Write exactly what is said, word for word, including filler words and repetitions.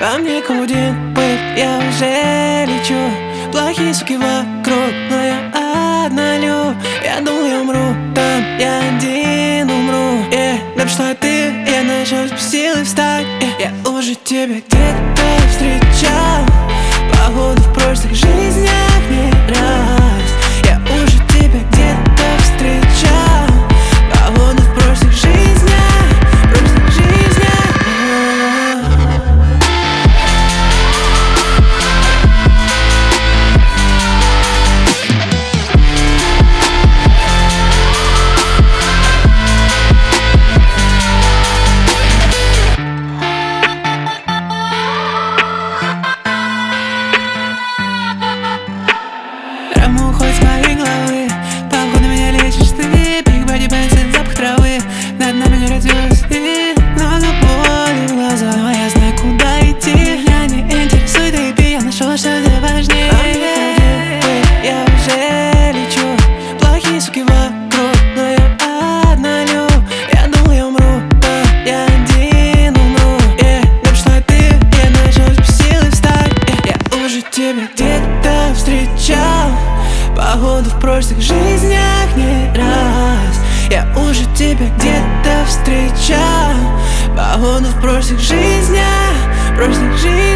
Во мне кудин пыль, я уже лечу. Плохие суки вокруг, но я однолюб. Я думал, я умру, там я один умру. yeah. Да пошла ты, я нашел силы встать. yeah. Я уже тебя где-то встречал, походу в прошлых жизнях не раз. Я уже тебя где-то встречал, походу в прошлых жизнях, прошлых жизнях. Раму уходит с моей головы, походу меня лечишь ты. Big body band, запах травы, над нами горят звезды. Много боли в глазах, но я знаю, куда идти. Меня не интересует эй пи, я нашел что-то важнее. Я уже лечу, плохие суки вокруг, но я однолюб. Я думал, я умру, да я один умру. yeah. Да пошла ты, я нашел силы встать. yeah. Я уже тебя где-то встречал, походу в прошлых жизнях не раз. Я уже тебя где-то встречал, походу в прошлых жизнях, прошлых жизнях.